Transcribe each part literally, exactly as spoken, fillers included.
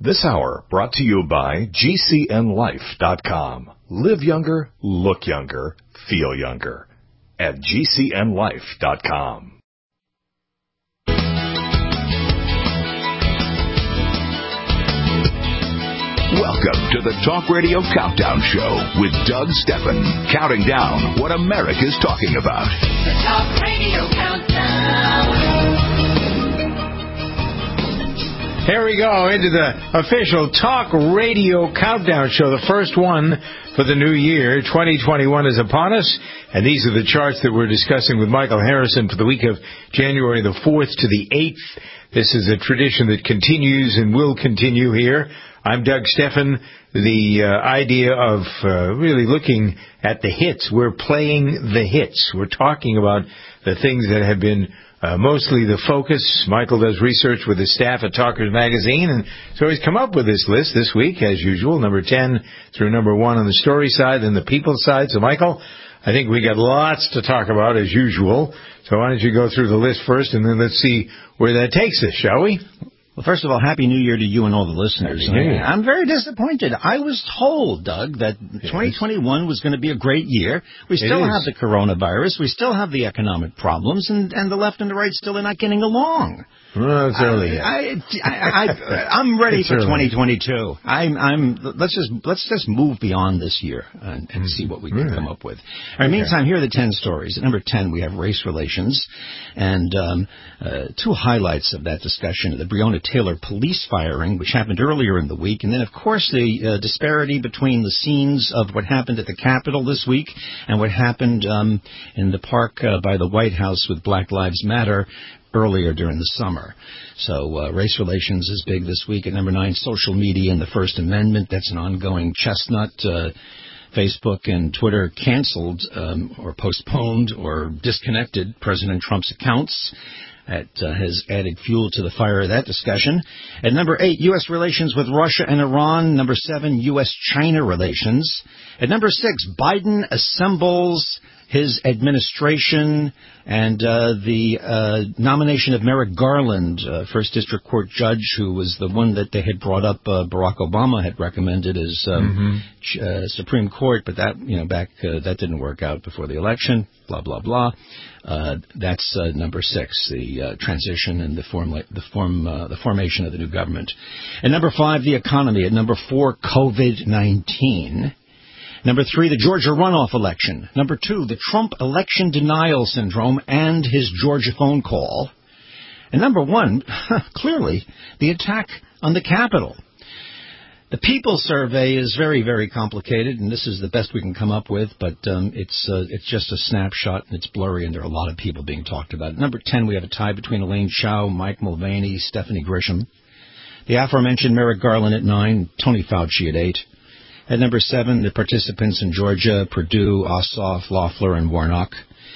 This hour brought to you by G C N life dot com. Live younger, look younger, feel younger at G C N life dot com. Welcome to the Talk Radio Countdown Show with Doug Stephan, counting down what America's talking about. The Talk Radio Countdown. Here we go into the official Talk Radio Countdown Show, the first one for the new year. twenty twenty-one is upon us, and these are the charts that we're discussing with Michael Harrison for the week of January the fourth to the eighth. This is a tradition that continues and will continue here. I'm Doug Stephan. The uh, idea of uh, really looking at the hits. We're playing the hits. We're talking about the things that have been uh, mostly the focus. Michael does research with his staff at Talkers Magazine, and so he's come up with this list this week, as usual, number ten through number one on the story side and the people side. So, Michael, I think we got lots to talk about, as usual. So why don't you go through the list first, and then let's see where that takes us, shall we? Well, first of all, Happy New Year to you and all the listeners. I'm very disappointed. I was told, Doug, that yes. twenty twenty-one was going to be a great year. We still have the coronavirus. We still have the economic problems, and, and the left and the right still are not getting along. Well, it's early. I, I, I, I, I'm ready it's for early. twenty twenty-two. I'm, I'm. Let's just let's just move beyond this year and, and see what we can really? come up with. All right. Okay. Meantime, here are the ten stories. At number ten, we have race relations, and um, uh, two highlights of that discussion: the Breonna Taylor police firing, which happened earlier in the week, and then, of course, the uh, disparity between the scenes of what happened at the Capitol this week and what happened um, in the park uh, by the White House with Black Lives Matter earlier during the summer. So uh, race relations is big this week. At number nine, social media and the First Amendment. That's an ongoing chestnut. Uh, Facebook and Twitter canceled um, or postponed or disconnected President Trump's accounts. That uh, has added fuel to the fire of that discussion. At number eight, U S relations with Russia and Iran. Number seven, U S China relations. At number six, Biden assembles his administration, and uh, the uh, nomination of Merrick Garland, uh, First District Court judge, who was the one that they had brought up, uh, Barack Obama had recommended as um, mm-hmm. uh, Supreme Court, but that, you know, back uh, that didn't work out before the election. Blah blah blah. Uh, that's uh, number six, the uh, transition and the form, the form, uh, the formation of the new government. At number five, the economy. At number four, COVID nineteen. Number three, the Georgia runoff election. Number two, the Trump election denial syndrome and his Georgia phone call. And number one, clearly, the attack on the Capitol. The People survey is very, very complicated, and this is the best we can come up with, but um, it's uh, it's just a snapshot, and it's blurry, and there are a lot of people being talked about. At number ten, we have a tie between Elaine Chao, Mike Mulvaney, Stephanie Grisham. The aforementioned Merrick Garland at nine, Tony Fauci at eight. At number seven, the participants in Georgia, Perdue, Ossoff, Loeffler, and Warnock.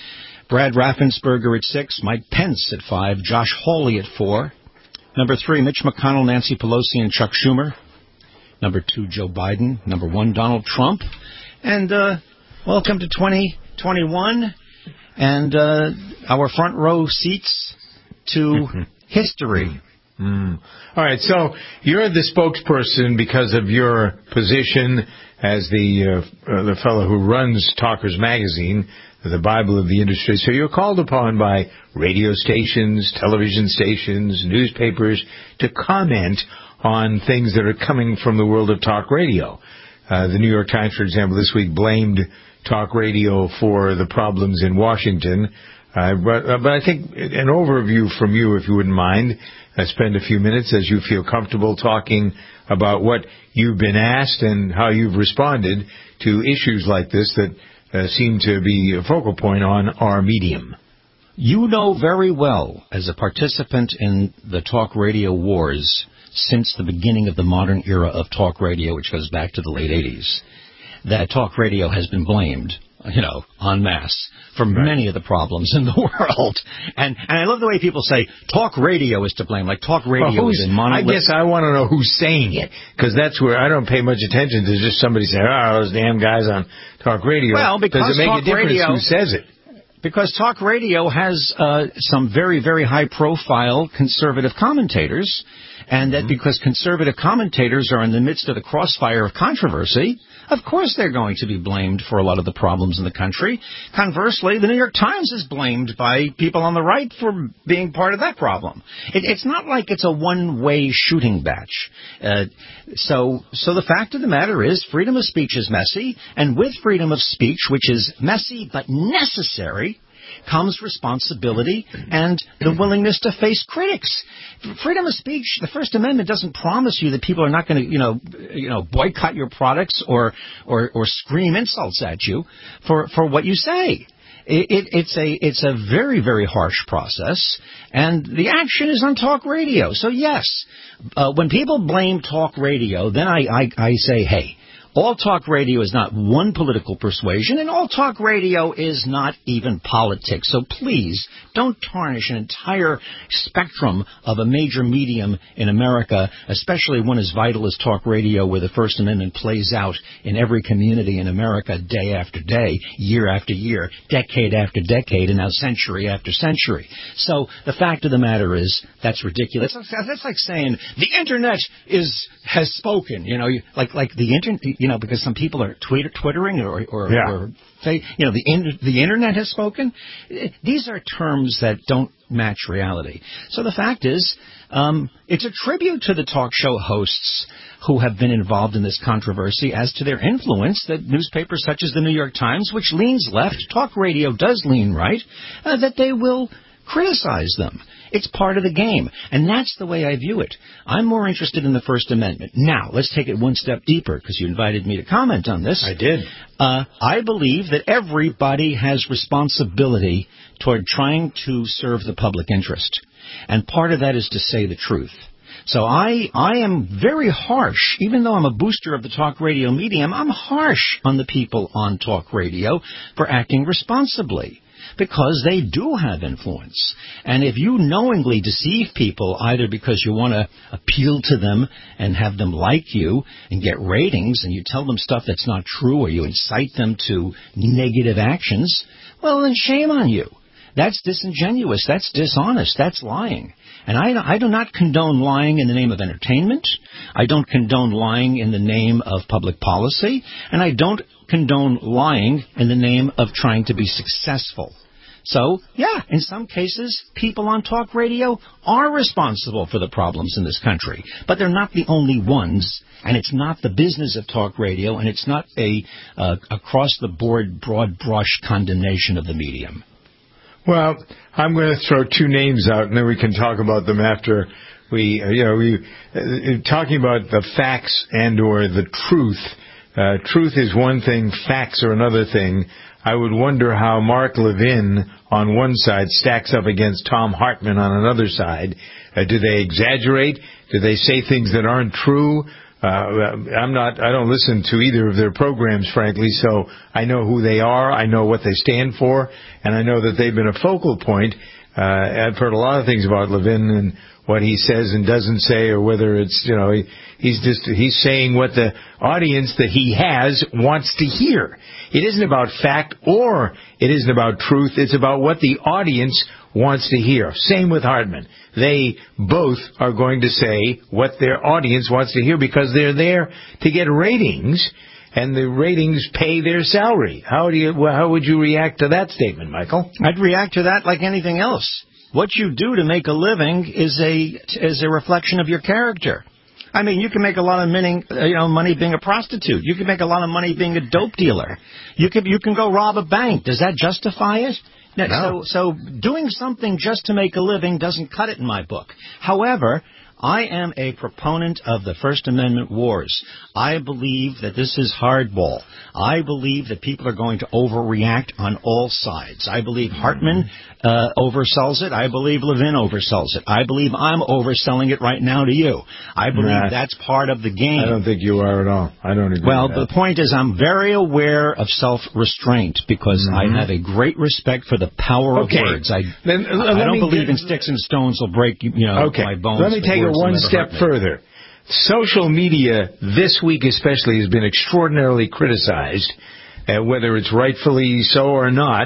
Brad Raffensperger at six, Mike Pence at five, Josh Hawley at four. Number three, Mitch McConnell, Nancy Pelosi, and Chuck Schumer. Number two, Joe Biden. Number one, Donald Trump. And uh, welcome to twenty twenty-one and uh, our front row seats to history. Mm. All right, so you're the spokesperson because of your position as the uh, uh, the fellow who runs Talkers Magazine, the Bible of the industry. So you're called upon by radio stations, television stations, newspapers to comment on things that are coming from the world of talk radio. Uh, the New York Times, for example, this week blamed talk radio for the problems in Washington. Uh, but, uh, but I think an overview from you, if you wouldn't mind, uh, spend a few minutes as you feel comfortable talking about what you've been asked and how you've responded to issues like this that uh, seem to be a focal point on our medium. You know very well, as a participant in the talk radio wars since the beginning of the modern era of talk radio, which goes back to the late eighties, that talk radio has been blamed, you know, en masse for right. many of the problems in the world. And and I love the way people say talk radio is to blame, like talk radio well, is in monolith. I guess I want to know who's saying it, because that's where I don't pay much attention to just somebody saying, oh, those damn guys on talk radio. Well, because Does it make talk a difference radio, who says it? Because talk radio has uh, some very, very high-profile conservative commentators, and that because conservative commentators are in the midst of the crossfire of controversy, of course they're going to be blamed for a lot of the problems in the country. Conversely, the New York Times is blamed by people on the right for being part of that problem. It, it's not like it's a one-way shooting match. Uh, so, so the fact of the matter is, freedom of speech is messy, and with freedom of speech, which is messy but necessary, comes responsibility and the willingness to face critics. Freedom of speech, the First Amendment doesn't promise you that people are not going to, you know, you know, boycott your products or, or, or scream insults at you for, for what you say. It, it, it's a it's a very, very harsh process, and the action is on talk radio. So, yes, uh, when people blame talk radio, then I, I, I say, hey, all talk radio is not one political persuasion, and all talk radio is not even politics. So please don't tarnish an entire spectrum of a major medium in America, especially one as vital as talk radio, where the First Amendment plays out in every community in America day after day, year after year, decade after decade, and now century after century. So the fact of the matter is, that's ridiculous. That's like saying the Internet is has spoken. You know, like like the Internet. You know, because some people are Twitter, twittering or, or, yeah. or say, you know, the in, the Internet has spoken. These are terms that don't match reality. So the fact is, um, it's a tribute to the talk show hosts who have been involved in this controversy as to their influence that newspapers such as the New York Times, which leans left, talk radio does lean right, uh, that they will criticize them. It's part of the game, and that's the way I view it. I'm more interested in the First Amendment. Now, let's take it one step deeper, because you invited me to comment on this. I did. Uh, I believe that everybody has responsibility toward trying to serve the public interest, and part of that is to say the truth. So I, I am very harsh, even though I'm a booster of the talk radio medium, I'm harsh on the people on talk radio for acting responsibly, because they do have influence. And if you knowingly deceive people, either because you want to appeal to them and have them like you and get ratings, and you tell them stuff that's not true, or you incite them to negative actions, well, then shame on you. That's disingenuous. That's dishonest. That's lying. And I, I do not condone lying in the name of entertainment. I don't condone lying in the name of public policy. And I don't condone lying in the name of trying to be successful. So, yeah, in some cases, people on talk radio are responsible for the problems in this country. But they're not the only ones. And it's not the business of talk radio, and it's not a uh, across-the-board, broad-brush condemnation of the medium. Well, I'm going to throw two names out, and then we can talk about them after we, uh, you know, we uh, talking about the facts and or the truth. Uh, truth is one thing, facts are another thing. I would wonder how Mark Levin on one side stacks up against Thom Hartmann on another side. Uh, do they exaggerate? Do they say things that aren't true? Uh, I'm not, I don't listen to either of their programs, frankly, so I know who they are, I know what they stand for, and I know that they've been a focal point. Uh, I've heard a lot of things about Levin and what he says and doesn't say, or whether it's, you know, he, he's just, he's saying what the audience that he has wants to hear. It isn't about fact or it isn't about truth, it's about what the audience wants to hear. Same with Hartmann. They both are going to say what their audience wants to hear because they're there to get ratings, and the ratings pay their salary. How do you? How would you react to that statement, Michael? I'd react to that like anything else. What you do to make a living is a is a reflection of your character. I mean, you can make a lot of money, you know, money being a prostitute. You can make a lot of money being a dope dealer. You can you can go rob a bank. Does that justify it? No. So, so doing something just to make a living doesn't cut it in my book. However, I am a proponent of the First Amendment wars. I believe that this is hardball. I believe that people are going to overreact on all sides. I believe Hartmann uh, oversells it. I believe Levin oversells it. I believe I'm overselling it right now to you. I believe nah, that's part of the game. I don't think you are at all. I don't agree Well, with that. The point is I'm very aware of self-restraint because mm-hmm. I have a great respect for the power okay. of words. I, then, uh, I don't believe get, in sticks and stones will break you know, okay. my bones. Let me take it one step further. Social media this week especially has been extraordinarily criticized, uh, whether it's rightfully so or not,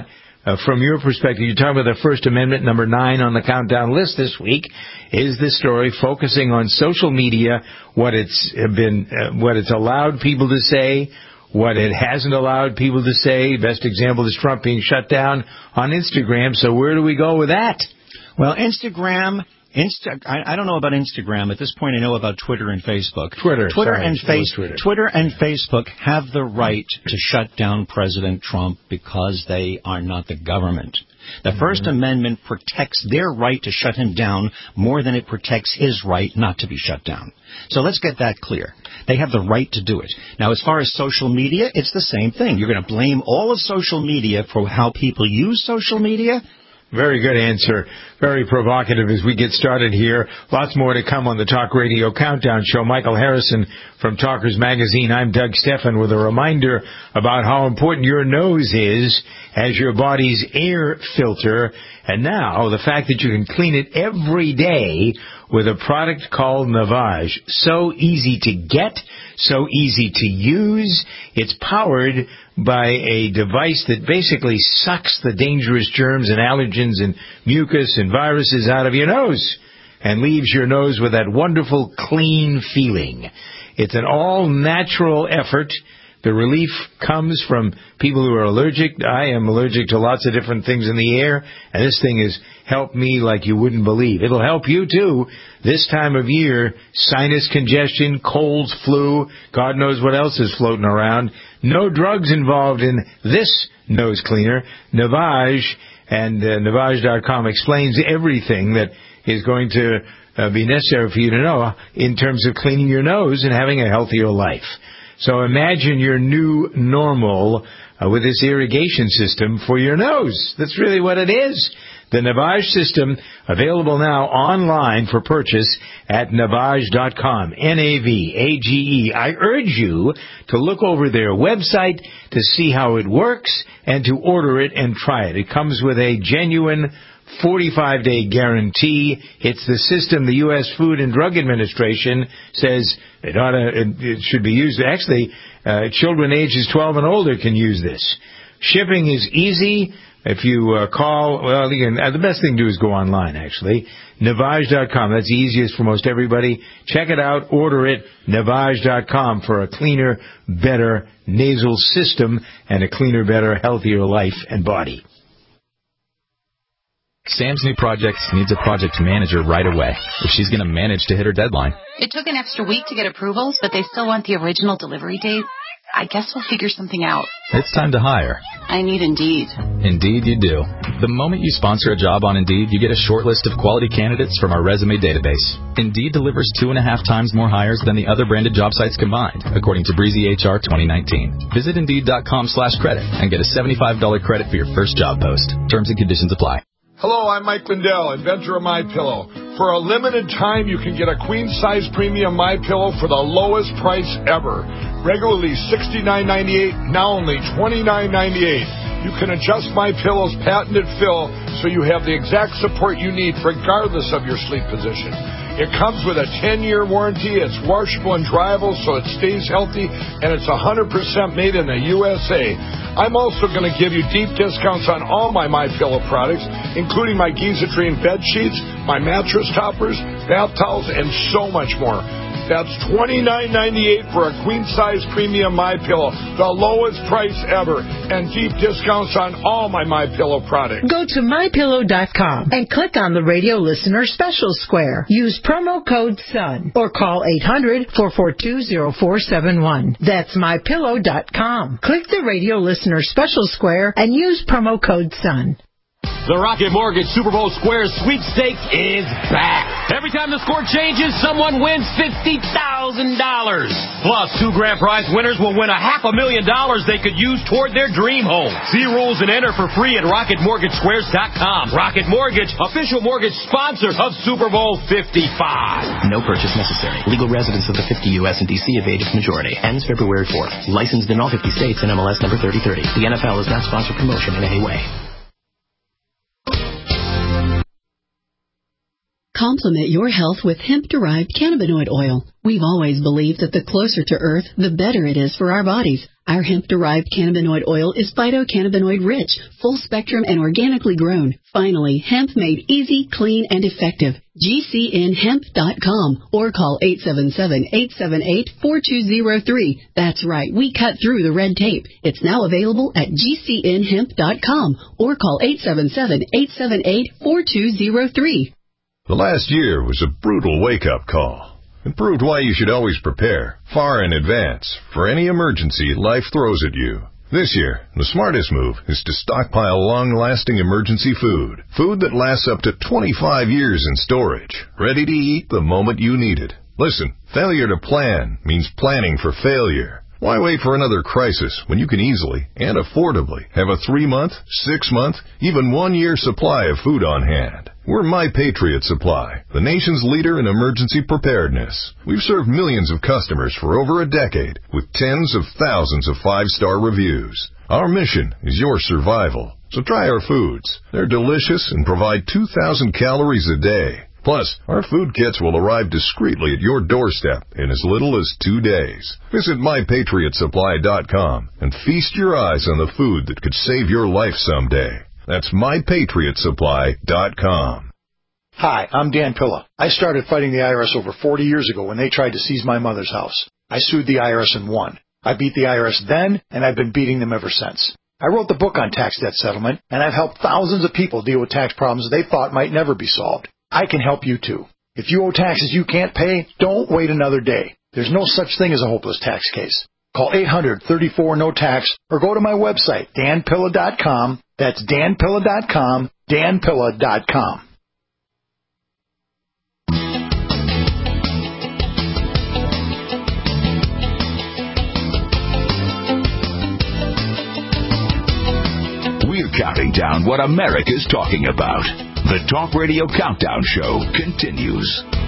uh, from your perspective, you're talking about the First Amendment, number nine on the countdown list this week, is this story focusing on social media, what it's been, uh, what it's allowed people to say, what it hasn't allowed people to say. Best example is Trump being shut down on Instagram. So where do we go with that? Well, Instagram... Insta- I, I don't know about Instagram. At this point, I know about Twitter and Facebook. Twitter, Twitter sorry, and face- Twitter. Twitter and Facebook have the right to shut down President Trump because they are not the government. The mm-hmm. First Amendment protects their right to shut him down more than it protects his right not to be shut down. So let's get that clear. They have the right to do it. Now, as far as social media, it's the same thing. You're going to blame all of social media for how people use social media? Very good answer. Very provocative as we get started here. Lots more to come on the Talk Radio Countdown Show. Michael Harrison from Talkers Magazine. I'm Doug Stephan with a reminder about how important your nose is as your body's air filter. And now, the fact that you can clean it every day with a product called Navage. So easy to get, so easy to use. It's powered by a device that basically sucks the dangerous germs and allergens and mucus and viruses out of your nose and leaves your nose with that wonderful clean feeling. It's an all-natural effort. The relief comes from people who are allergic. I am allergic to lots of different things in the air, and this thing has helped me like you wouldn't believe. It'll help you, too. This time of year, sinus congestion, colds, flu, God knows what else is floating around. No drugs involved in this nose cleaner. Navage, and uh, Navage dot com explains everything that is going to uh, be necessary for you to know in terms of cleaning your nose and having a healthier life. So imagine your new normal uh, with this irrigation system for your nose. That's really what it is. The Navage system, available now online for purchase at Navage dot com, N A V A G E. I urge you to look over their website to see how it works and to order it and try it. It comes with a genuine forty-five day guarantee. It's the system the U S Food and Drug Administration says it ought to, it, it should be used. Actually, uh, children ages twelve and older can use this. Shipping is easy. If you uh, call, well, again, uh, the best thing to do is go online, actually. Navage dot com. That's the easiest for most everybody. Check it out. Order it. Navage dot com for a cleaner, better nasal system and a cleaner, better, healthier life and body. Sam's new project needs a project manager right away if she's going to manage to hit her deadline. It took an extra week to get approvals, but they still want the original delivery date. I guess we'll figure something out. It's time to hire. I need Indeed. Indeed you do. The moment you sponsor a job on Indeed, you get a short list of quality candidates from our resume database. Indeed delivers two and a half times more hires than the other branded job sites combined, according to Breezy H R twenty nineteen. Visit Indeed.com slash credit and get a seventy-five dollars credit for your first job post. Terms and conditions apply. Hello, I'm Mike Lindell, inventor of MyPillow. For a limited time, you can get a queen-size premium MyPillow for the lowest price ever. Regularly sixty-nine ninety-eight, now only twenty-nine ninety-eight. You can adjust MyPillow's patented fill so you have the exact support you need regardless of your sleep position. It comes with a ten-year warranty. It's washable and dryable so it stays healthy, and it's one hundred percent made in the U S A. I'm also going to give you deep discounts on all my MyPillow products, including my Giza Dream bed sheets, my mattress toppers, bath towels, and so much more. That's twenty-nine ninety-eight for a queen-size premium MyPillow, the lowest price ever, and deep discounts on all my MyPillow products. Go to My Pillow dot com and click on the radio listener special square. Use promo code SUN or call eight hundred, four four two, zero four seven one. That's My Pillow dot com. Click the radio listener special square and use promo code SUN. The Rocket Mortgage Super Bowl Square Sweepstakes is back. Every time the score changes, someone wins fifty thousand dollars. Plus, two grand prize winners will win a half a million dollars they could use toward their dream home. See rules and enter for free at Rocket Mortgage Squares dot com. Rocket Mortgage, official mortgage sponsor of Super Bowl fifty-five. No purchase necessary. Legal residents of the fifty U S and D C of age of majority. Ends February fourth. Licensed in all fifty states and M L S number thirty thirty. The N F L is not sponsored promotion in any way. Complement your health with hemp-derived cannabinoid oil. We've always believed that the closer to Earth, the better it is for our bodies. Our hemp-derived cannabinoid oil is phytocannabinoid-rich, full-spectrum, and organically grown. Finally, hemp made easy, clean, and effective. G C N hemp dot com or call eight seven seven, eight seven eight, four two zero three. That's right, we cut through the red tape. It's now available at G C N hemp dot com or call eight seven seven, eight seven eight, four two zero three. The last year was a brutal wake-up call. It proved why you should always prepare, far in advance, for any emergency life throws at you. This year, the smartest move is to stockpile long-lasting emergency food. Food that lasts up to twenty-five years in storage, ready to eat the moment you need it. Listen, failure to plan means planning for failure. Why wait for another crisis when you can easily and affordably have a three-month, six-month, even one-year supply of food on hand? We're My Patriot Supply, the nation's leader in emergency preparedness. We've served millions of customers for over a decade with tens of thousands of five-star reviews. Our mission is your survival. So try our foods. They're delicious and provide two thousand calories a day. Plus, our food kits will arrive discreetly at your doorstep in as little as two days. Visit my patriot supply dot com and feast your eyes on the food that could save your life someday. That's my patriot supply dot com. Hi, I'm Dan Pilla. I started fighting the I R S over forty years ago when they tried to seize my mother's house. I sued the I R S and won. I beat the I R S then, and I've been beating them ever since. I wrote the book on tax debt settlement, and I've helped thousands of people deal with tax problems they thought might never be solved. I can help you too. If you owe taxes you can't pay, don't wait another day. There's no such thing as a hopeless tax case. Call eight hundred, thirty-four, no tax or go to my website, dan pilla dot com. That's dan pilla dot com, dan pilla dot com. We're counting down what America's talking about. The Talk Radio Countdown Show continues.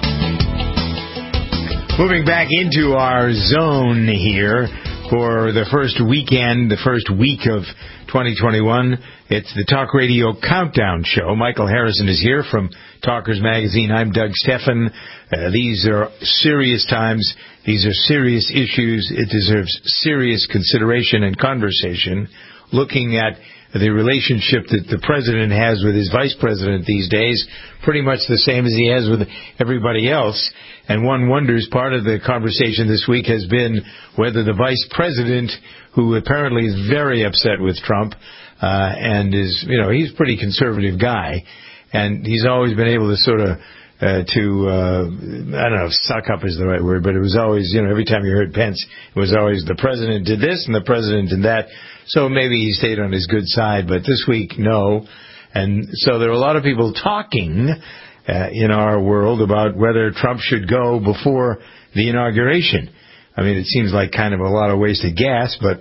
Moving back into our zone here for the first weekend, the first week of twenty twenty-one. It's the Talk Radio Countdown Show. Michael Harrison is here from Talkers Magazine. I'm Doug Steffen. Uh, these are serious times. These are serious issues. It deserves serious consideration and conversation. Looking at the relationship that the president has with his vice president these days, pretty much the same as he has with everybody else. And one wonders, part of the conversation this week has been whether the vice president, who apparently is very upset with Trump, uh, and is, you know, he's a pretty conservative guy, and he's always been able to sort of, uh, to, uh, I don't know if suck up is the right word, but it was always, you know, every time you heard Pence, it was always the president did this and the president did that. So maybe he stayed on his good side, but this week, no. And so there are a lot of people talking uh, in our world about whether Trump should go before the inauguration. I mean, it seems like kind of a lot of wasted gas, but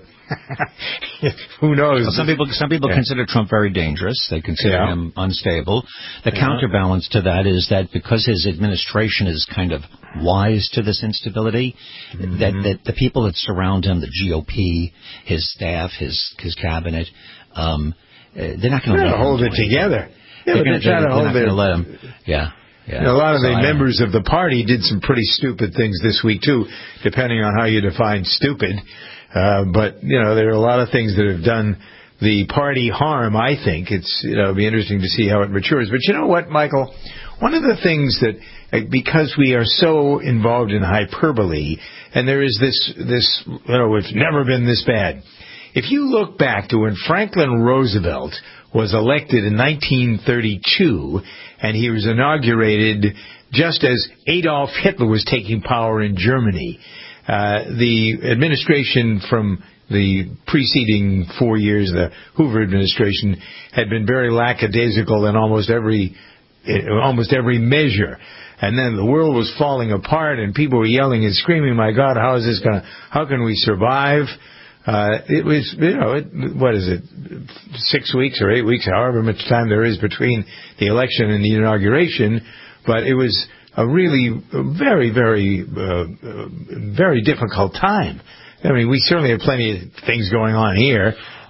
who knows? Well, some people some people yeah. consider Trump very dangerous. They consider yeah. him unstable. The yeah. counterbalance to that is that because his administration is kind of wise to this instability, mm-hmm. that, that the people that surround him, the G O P, his staff, his his cabinet, um, they're not going to hold it together. Yeah, they're, they're trying to hold it. Let him. Yeah. Yeah. You know, a lot of so the members of the party did some pretty stupid things this week, too, depending on how you define stupid. Uh, but, you know, there are a lot of things that have done the party harm, I think. It's, you know, it'll be interesting to see how it matures. But you know what, Michael? One of the things that, because we are so involved in hyperbole, and there is this, this, you know, it's never been this bad. If you look back to when Franklin Roosevelt was elected in nineteen thirty-two, and he was inaugurated just as Adolf Hitler was taking power in Germany, uh, the administration from the preceding four years, the Hoover administration, had been very lackadaisical in almost every, almost every measure. And then the world was falling apart, and people were yelling and screaming, "My God, how is this going to? How can we survive?" Uh, it was, you know, it, what is it, six weeks or eight weeks, however much time there is between the election and the inauguration. But it was a really very, very, uh, very difficult time. I mean, we certainly have plenty of things going on here.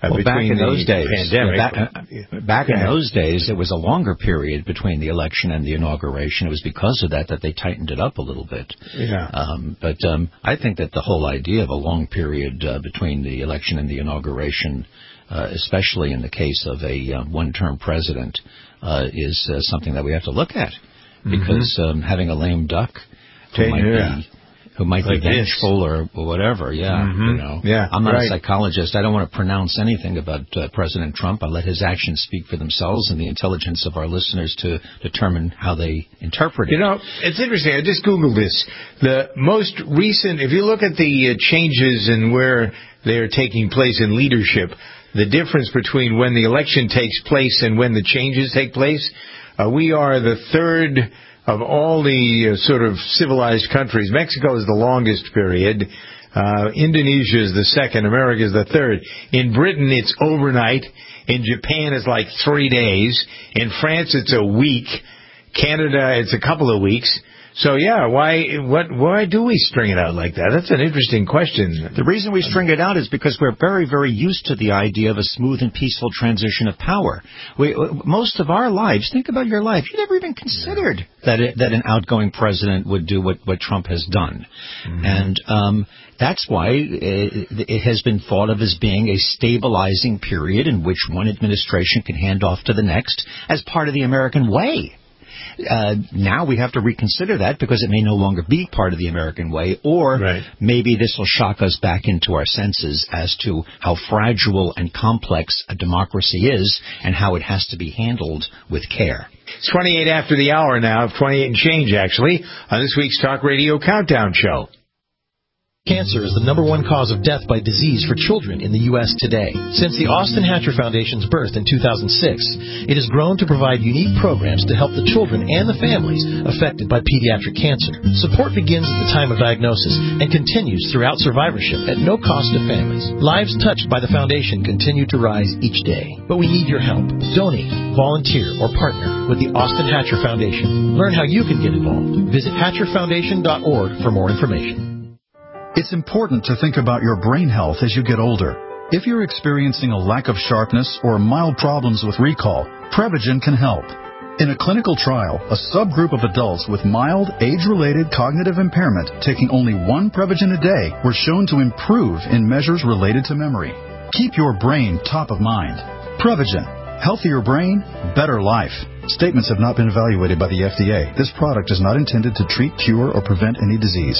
uh, well, back between in those the days, pandemic. Yeah, back, uh, back in those days, it was a longer period between the election and the inauguration. It was because of that that they tightened it up a little bit. Yeah. Um, but um, I think that the whole idea of a long period uh, between the election and the inauguration, uh, especially in the case of a uh, one-term president, uh, is uh, something that we have to look at. Because um, having a lame duck who might yeah. be who might like be vengeful or, or whatever, yeah, mm-hmm. you know. Yeah, I'm not right. a psychologist. I don't want to pronounce anything about uh, President Trump. I let his actions speak for themselves and the intelligence of our listeners to determine how they interpret it. You know, it's interesting. I just Googled this. The most recent, if you look at the uh, changes and where they are taking place in leadership, the difference between when the election takes place and when the changes take place, Uh, we are the third of all the uh, sort of civilized countries. Mexico is the longest period. Uh, Indonesia is the second. America is the third. In Britain, it's overnight. In Japan, it's like three days. In France, it's a week. Canada, it's a couple of weeks. So, yeah, why what why do we string it out like that? That's an interesting question. The reason we string it out is because we're very, very used to the idea of a smooth and peaceful transition of power. We, most of our lives, think about your life, you never even considered that it, that an outgoing president would do what, what Trump has done. Mm-hmm. And um, that's why it, it has been thought of as being a stabilizing period in which one administration can hand off to the next as part of the American way. Uh, now we have to reconsider that because it may no longer be part of the American way, or right. maybe this will shock us back into our senses as to how fragile and complex a democracy is and how it has to be handled with care. It's twenty-eight after the hour now, twenty-eight and change actually, on this week's Talk Radio Countdown Show. Cancer is the number one cause of death by disease for children in the U S today. Since the Austin Hatcher Foundation's birth in two thousand six, it has grown to provide unique programs to help the children and the families affected by pediatric cancer. Support begins at the time of diagnosis and continues throughout survivorship at no cost to families. Lives touched by the foundation continue to rise each day. But we need your help. Donate, volunteer, or partner with the Austin Hatcher Foundation. Learn how you can get involved. Visit hatcher foundation dot org for more information. It's important to think about your brain health as you get older. If you're experiencing a lack of sharpness or mild problems with recall, Prevagen can help. In a clinical trial, a subgroup of adults with mild, age-related cognitive impairment taking only one Prevagen a day were shown to improve in measures related to memory. Keep your brain top of mind. Prevagen. Healthier brain, better life. Statements have not been evaluated by the F D A. This product is not intended to treat, cure, or prevent any disease.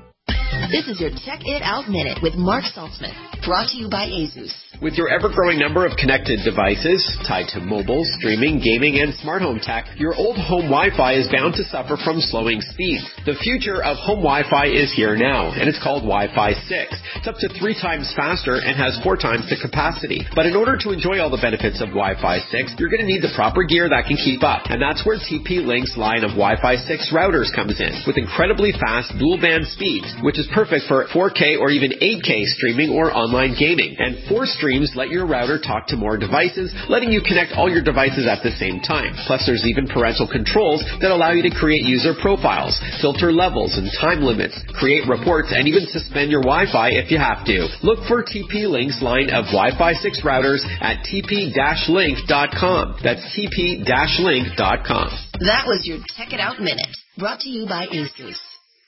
This is your Check It Out Minute with Mark Saltzman, brought to you by Asus. With your ever-growing number of connected devices tied to mobile, streaming, gaming, and smart home tech, your old home Wi-Fi is bound to suffer from slowing speeds. The future of home Wi-Fi is here now, and it's called Wi-Fi six. It's up to three times faster and has four times the capacity. But in order to enjoy all the benefits of Wi-Fi six, you're going to need the proper gear that can keep up. And that's where T P-Link's line of Wi-Fi six routers comes in, with incredibly fast dual-band speeds, which is perfect for four K or even eight K streaming or online gaming. And four streams let your router talk to more devices, letting you connect all your devices at the same time. Plus, there's even parental controls that allow you to create user profiles, filter levels and time limits, create reports, and even suspend your Wi-Fi if you have to. Look for T P-Link's line of Wi-Fi six routers at T P link dot com. That's T P link dot com. That was your Check It Out Minute, brought to you by Asus.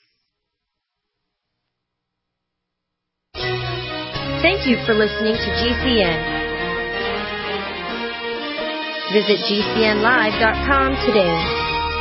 Thank you for listening to G C N. Visit G C N live dot com today.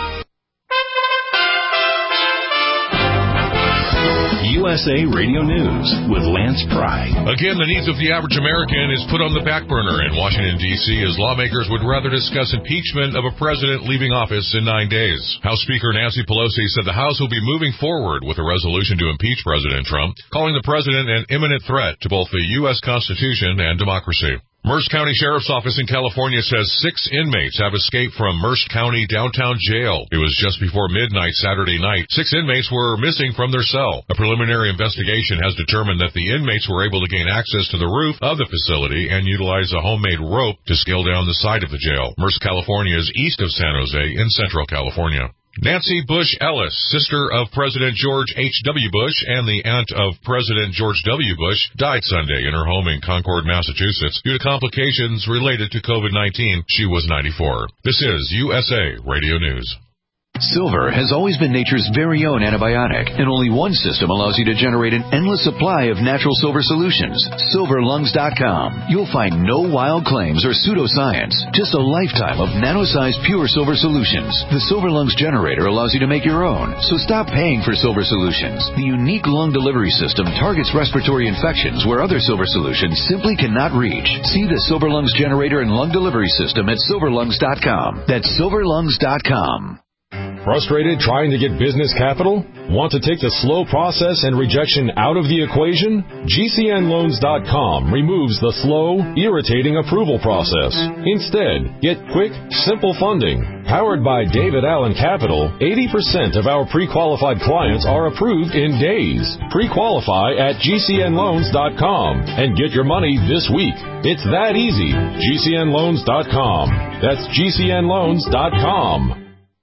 U S A Radio News with Lance Pry. Again, the needs of the average American is put on the back burner in Washington, D C as lawmakers would rather discuss impeachment of a president leaving office in nine days. House Speaker Nancy Pelosi said the House will be moving forward with a resolution to impeach President Trump, calling the president an imminent threat to both the U S Constitution and democracy. Merced County Sheriff's Office in California says six inmates have escaped from Merced County downtown jail. It was just before midnight Saturday night. Six inmates were missing from their cell. A preliminary investigation has determined that the inmates were able to gain access to the roof of the facility and utilize a homemade rope to scale down the side of the jail. Merced, California is east of San Jose in Central California. Nancy Bush Ellis, sister of President George H W. Bush and the aunt of President George W. Bush, died Sunday in her home in Concord, Massachusetts, due to complications related to COVID nineteen. She was ninety-four. This is U S A Radio News. Silver has always been nature's very own antibiotic, and only one system allows you to generate an endless supply of natural silver solutions. silver lungs dot com. You'll find no wild claims or pseudoscience, just a lifetime of nano-sized pure silver solutions. The Silver Lungs generator allows you to make your own, so stop paying for silver solutions. The unique lung delivery system targets respiratory infections where other silver solutions simply cannot reach. See the Silver Lungs generator and lung delivery system at silver lungs dot com. That's silver lungs dot com. Frustrated trying to get business capital? Want to take the slow process and rejection out of the equation? G C N loans dot com removes the slow, irritating approval process. Instead, get quick, simple funding. Powered by David Allen Capital, eighty percent of our pre-qualified clients are approved in days. Pre-qualify at G C N loans dot com and get your money this week. It's that easy. G C N loans dot com. That's G C N loans dot com.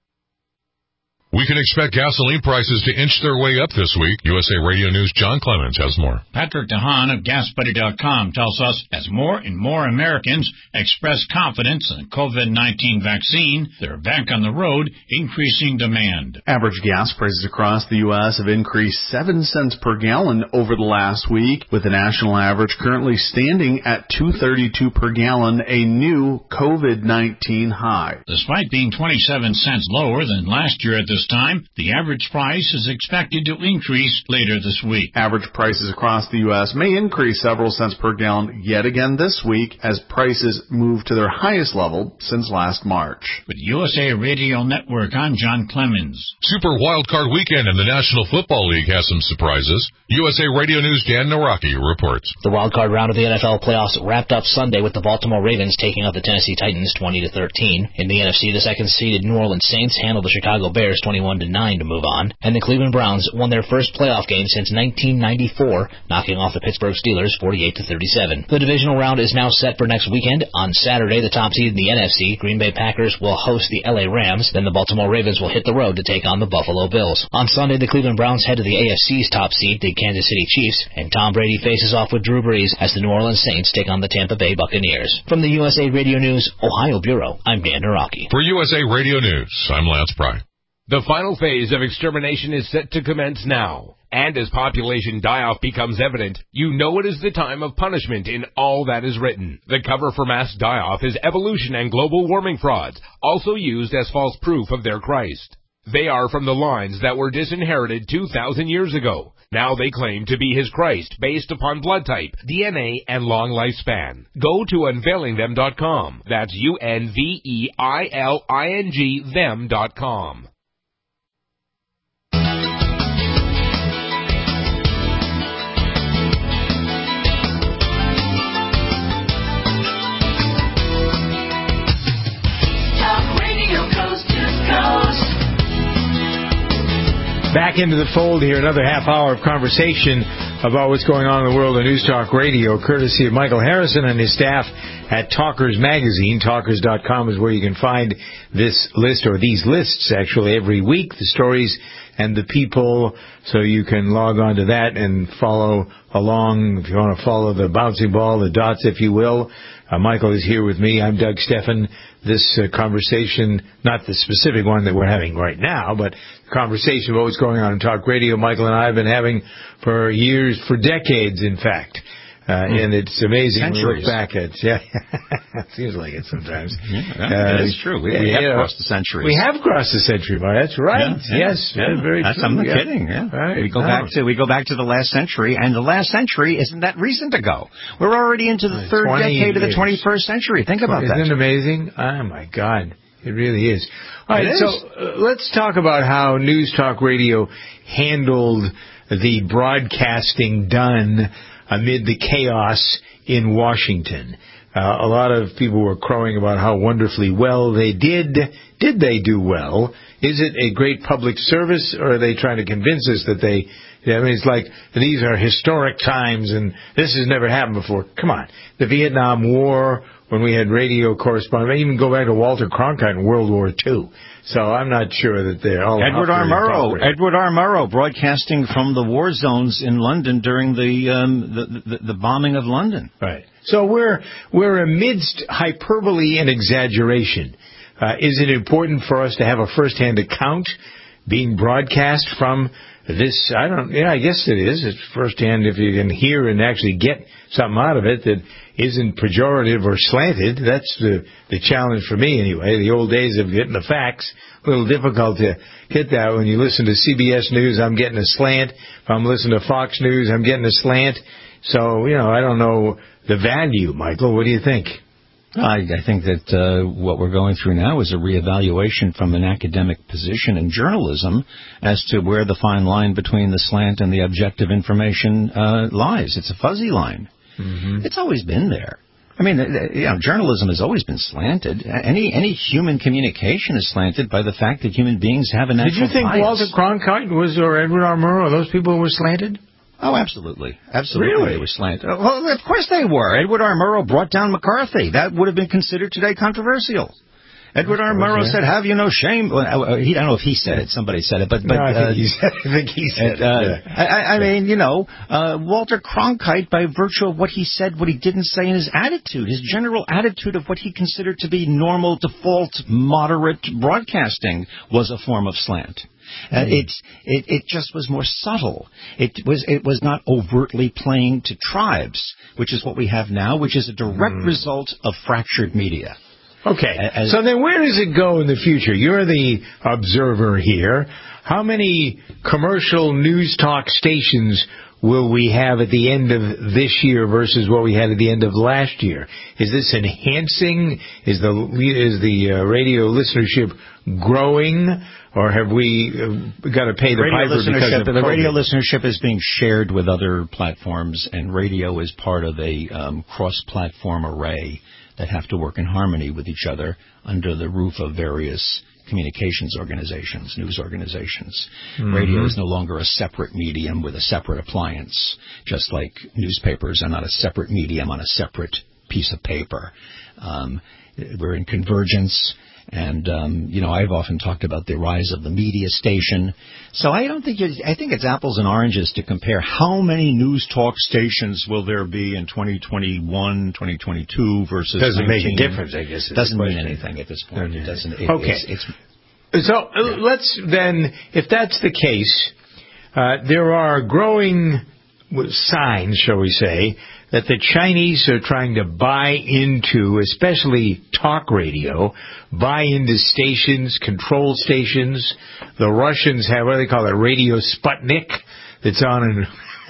We can expect gasoline prices to inch their way up this week. U S A Radio News' John Clemens has more. Patrick DeHaan of gas buddy dot com tells us as more and more Americans express confidence in the COVID nineteen vaccine, they're back on the road, increasing demand. Average gas prices across the U S have increased seven cents per gallon over the last week, with the national average currently standing at two thirty-two per gallon, a new COVID nineteen high. Despite being twenty-seven cents lower than last year at this time, the average price is expected to increase later this week. Average prices across the U S may increase several cents per gallon yet again this week as prices move to their highest level since last March. With U S A Radio Network, I'm John Clemens. Super Wildcard Weekend in the National Football League has some surprises. U S A Radio News' Dan Naraki reports. The wildcard round of the N F L playoffs wrapped up Sunday with the Baltimore Ravens taking out the Tennessee Titans twenty to thirteen. In the N F C, the second-seeded New Orleans Saints handled the Chicago Bears twenty-one to nine to move on, and the Cleveland Browns won their first playoff game since nineteen ninety-four, knocking off the Pittsburgh Steelers forty-eight to thirty-seven. The divisional round is now set for next weekend. On Saturday, the top seed in the N F C, Green Bay Packers, will host the L A Rams. Then the Baltimore Ravens will hit the road to take on the Buffalo Bills. On Sunday, the Cleveland Browns head to the A F C's top seed, the Kansas City Chiefs, and Tom Brady faces off with Drew Brees as the New Orleans Saints take on the Tampa Bay Buccaneers. From the U S A Radio News Ohio Bureau, I'm Dan Naraki. For U S A Radio News, I'm Lance Pry. The final phase of extermination is set to commence now. And as population die-off becomes evident, you know it is the time of punishment in all that is written. The cover for mass die-off is evolution and global warming frauds, also used as false proof of their Christ. They are from the lines that were disinherited two thousand years ago. Now they claim to be his Christ based upon blood type, D N A, and long lifespan. Go to unveiling them dot com. That's U N V E I L I N G them dot com. Back into the fold here, another half hour of conversation about what's going on in the world of News Talk Radio, courtesy of Michael Harrison and his staff at Talkers Magazine. Talkers dot com is where you can find this list, or these lists actually, every week, the stories and the people, so you can log on to that and follow along if you want to follow the bouncing ball, the dots, if you will. Uh, Michael is here with me. I'm Doug Steffen. This uh, conversation, not the specific one that we're having right now, but the conversation about what's going on in talk radio, Michael and I have been having for years, for decades, in fact. Uh, mm. And it's amazing when we look back at, yeah, it seems like it sometimes. Yeah, uh, it is true. We, we have know, crossed the centuries. We have crossed the century, Mark. That's right. Yeah, yes, yeah. very That's, true. I'm not yeah. kidding. Yeah. Right. We go no. back to we go back to the last century, and the last century isn't that recent ago. We're already into the third decade of the twenty-first century. Think about Isn't that. Isn't it amazing? Oh my God, it really is. All right, it so is. uh, let's talk about how News Talk Radio handled the broadcasting done amid the chaos in Washington. Uh, a lot of people were crowing about how wonderfully well they did. Did they do well? Is it a great public service, or are they trying to convince us that they... I mean, it's like, these are historic times, and this has never happened before. Come on. The Vietnam War when we had radio correspondents. I even go back to Walter Cronkite in World War Two. So I'm not sure that they're all... Edward R. Murrow. Edward R. Murrow broadcasting from the war zones in London during the, um, the, the, the bombing of London. Right. So we're, we're amidst hyperbole and exaggeration. Uh, is it important for us to have a first-hand account being broadcast from this? I don't, yeah, I guess it is. It's first-hand if you can hear and actually get something out of it that isn't pejorative or slanted. That's the, the challenge for me anyway. The old days of getting the facts, a little difficult to get that. When you listen to C B S News, I'm getting a slant. If I'm listening to Fox News, I'm getting a slant. So, you know, I don't know the value, Michael. What do you think? I, I think that uh, what we're going through now is a reevaluation from an academic position in journalism as to where the fine line between the slant and the objective information uh, lies. It's a fuzzy line. Mm-hmm. It's always been there. I mean, you know, journalism has always been slanted. Any any human communication is slanted by the fact that human beings have a natural bias. Did you think bias. Walter Cronkite was or Edward R. Murrow, those people were slanted? Oh, absolutely. Absolutely. Really? They were slanted. Well, of course they were. Edward R. Murrow brought down McCarthy. That would have been considered today controversial. Edward R. Murrow said, "Have you no shame?" Well, he, I don't know if he said it. Somebody said it. But, but no, I, uh, think he said, I think he said uh, it. Yeah. I, I mean, you know, uh, Walter Cronkite, by virtue of what he said, what he didn't say, and his attitude, his general attitude of what he considered to be normal, default, moderate broadcasting was a form of slant. Uh, mm. it, it it just was more subtle. It was it was not overtly playing to tribes, which is what we have now, which is a direct mm. result of fractured media. Okay, As, so then where does it go in the future? You're the observer here. How many commercial news talk stations will we have at the end of this year versus what we had at the end of last year? Is this enhancing? Is the is the uh, radio listenership growing, or have we uh, got to pay the radio piper because of the COVID? radio listenership is being shared with other platforms, and radio is part of a um, cross-platform array that have to work in harmony with each other under the roof of various communications organizations, news organizations. Mm-hmm. Radio is no longer a separate medium with a separate appliance, just like newspapers are not a separate medium on a separate piece of paper. Um, we're in convergence. And, um, you know, I've often talked about the rise of the media station. So I don't think, I think it's apples and oranges to compare how many news talk stations will there be in twenty twenty-one, twenty twenty-two versus Doesn't nineteen. Make a difference, I guess. It doesn't mean anything at this point. It doesn't. It, okay. It's, it's, so uh, let's then, if that's the case, uh, there are growing signs, shall we say, that the Chinese are trying to buy into, especially talk radio, buy into stations, control stations. The Russians have, what do they call it, Radio Sputnik, that's on in,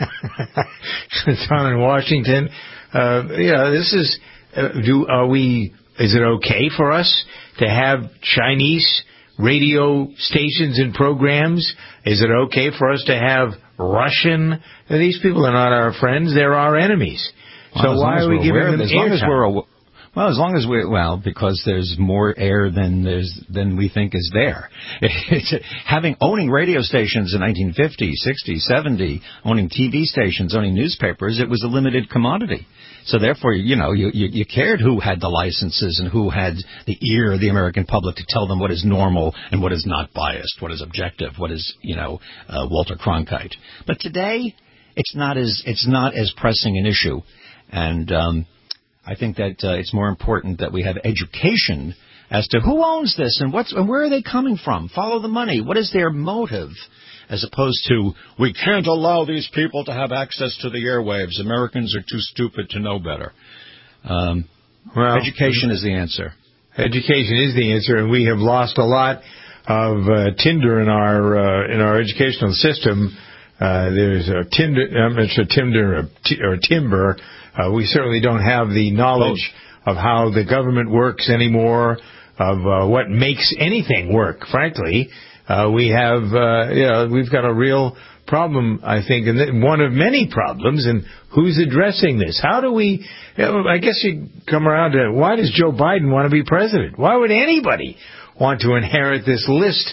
that's on in Washington. Uh, you know, this is, uh, do, are we, is it okay for us to have Chinese radio stations and programs? Is it okay for us to have Russian? These people are not our friends, they're our enemies. So well, why are we giving them as long as we're airtime? Well, as long as we well, because there's more air than there's than we think is there. It's, having owning radio stations in nineteen fifty, sixty, seventy, owning T V stations, owning newspapers, it was a limited commodity. So therefore, you know, you, you, you cared who had the licenses and who had the ear of the American public to tell them what is normal and what is not biased, what is objective, what is, you know, uh, Walter Cronkite. But today, it's not as it's not as pressing an issue. And um, I think that uh, it's more important that we have education as to who owns this and what's and where are they coming from. Follow the money. What is their motive? As opposed to, we can't allow these people to have access to the airwaves. Americans are too stupid to know better. Um, well, education is the answer. Education is the answer, and we have lost a lot of uh, tinder in our uh, in our educational system. Uh, there's a tinder, I'm not sure tinder or, t- or timber. Uh, we certainly don't have the knowledge oh. of how the government works anymore, of uh, what makes anything work, frankly. Uh, we have, uh, you know, we've got a real problem, I think, and one of many problems, and who's addressing this? How do we, you know, I guess you come around to, why does Joe Biden want to be president? Why would anybody want to inherit this list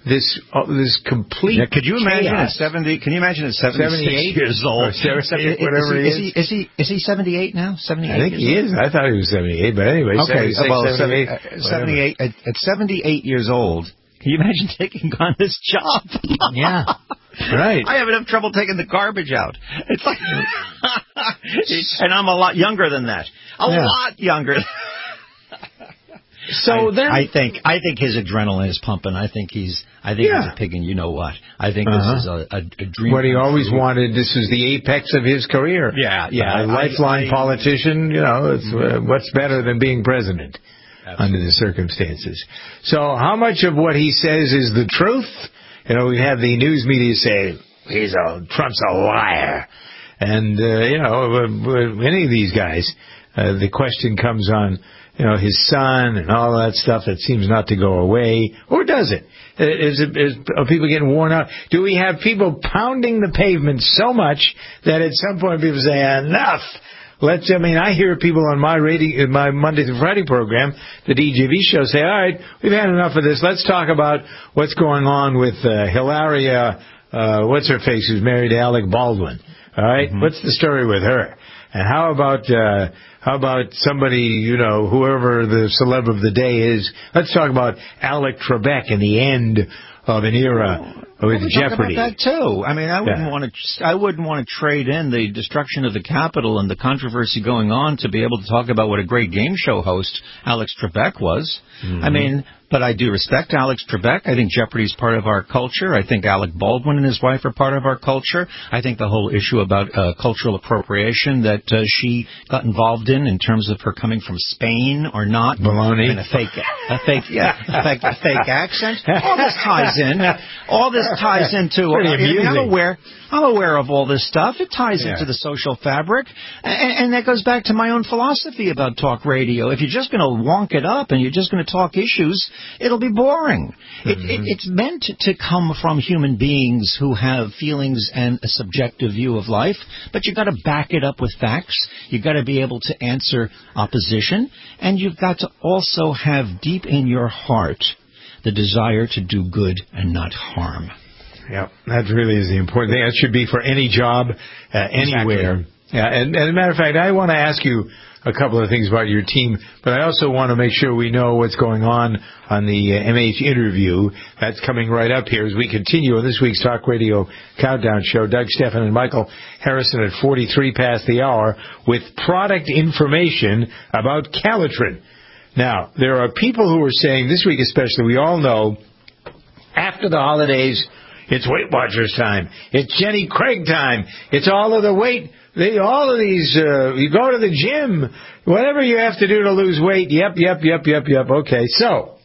this uh, this complete. Yeah, could you imagine chaos. at seventy? Can you imagine at seventy-eight years old? Or seventy, whatever is, he is, he, is he is he seventy-eight now? Seventy-eight. I think he is. I thought he was seventy-eight, but anyway, okay. Well, seventy-eight. Uh, seventy-eight. At, at seventy-eight years old, can you imagine taking on this job? Yeah. Right. I have enough trouble taking the garbage out. It's like, and I'm a lot younger than that. A yeah. lot younger. So I, then, I think I think his adrenaline is pumping. I think he's I think yeah. he's a pig, and you know what? I think uh-huh. this is a, a, a dream. What he always wanted. This is the apex of his career. Yeah, yeah. A lifelong I, I, politician. You know, it's, uh, what's better than being president absolutely. Under the circumstances? So, how much of what he says is the truth? You know, we have the news media say he's a Trump's a liar, and uh, you know, any of these guys. Uh, the question comes on, you know, his son and all that stuff that seems not to go away. Or does it? Is it is, are people getting worn out? Do we have people pounding the pavement so much that at some point people say, enough? Let's, I mean, I hear people on my radio, my Monday through Friday program, the D J V show, say, all right, we've had enough of this. Let's talk about what's going on with uh, Hilaria, uh, what's her face, who's married to Alec Baldwin. All right? Mm-hmm. What's the story with her? And how about, uh, how about somebody, you know, whoever the celeb of the day is? Let's talk about Alec Trebek and the end of an era with well, Jeopardy. Talk about that too. I mean, I wouldn't yeah. want to. I wouldn't want to trade in the destruction of the Capitol and the controversy going on to be able to talk about what a great game show host Alex Trebek was. Mm-hmm. I mean. But I do respect Alex Trebek. I think Jeopardy is part of our culture. I think Alec Baldwin and his wife are part of our culture. I think the whole issue about uh, cultural appropriation that uh, she got involved in, in terms of her coming from Spain or not, Baloney. and a fake, a fake, yeah, a fake, a fake accent. All this ties in. All this ties into. Pretty I mean, I'm aware. I'm aware of all this stuff. It ties yeah. into the social fabric, and, and that goes back to my own philosophy about talk radio. If you're just going to wonk it up and you're just going to talk issues, it'll be boring. Mm-hmm. It, it, it's meant to come from human beings who have feelings and a subjective view of life, but you've got to back it up with facts. You've got to be able to answer opposition, and you've got to also have deep in your heart the desire to do good and not harm. Yeah, that really is the important thing. That should be for any job, uh, anywhere. Exactly. Yeah, and, and as a matter of fact, I want to ask you a couple of things about your team, but I also want to make sure we know what's going on on the uh, M H interview. That's coming right up here as we continue on this week's Talk Radio Countdown Show. Doug Stephan and Michael Harrison at forty-three past the hour with product information about Calitrin. Now, there are people who are saying, this week especially, we all know, after the holidays, it's Weight Watchers time. It's Jenny Craig time. It's all of the weight. They, all of these, uh, you go to the gym, whatever you have to do to lose weight. Yep, yep, yep, yep, yep. Okay, so